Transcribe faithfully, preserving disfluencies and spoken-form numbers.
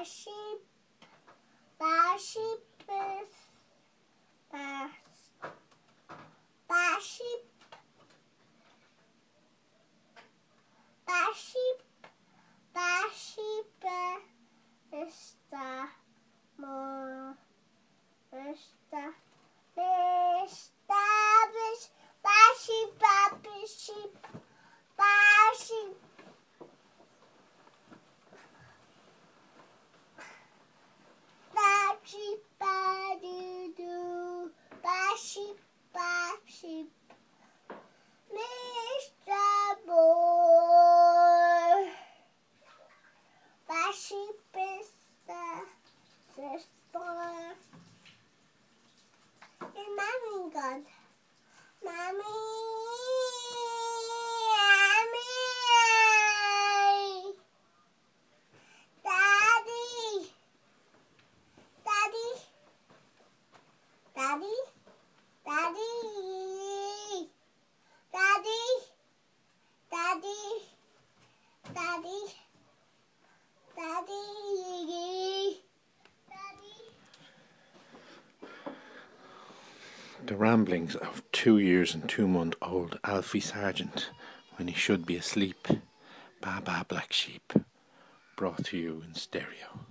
ba sheep, ba sheep is ba, ba sheep, ba sheep, ba sheep is the more is the is the ba sheep, ba sheep, ba sheep. Ba sheep, ba doo doo, ba sheep, ba sheep, Mister Boy. Ba sheep is the sister. Is Mommy gone? Mommy, Mommy, Daddy. Daddy, Daddy, Daddy, Daddy, Daddy, Daddy, Daddy, Daddy. The ramblings of two years and two month old Alfie Sargent when he should be asleep. Ba ba black sheep, brought to you in stereo.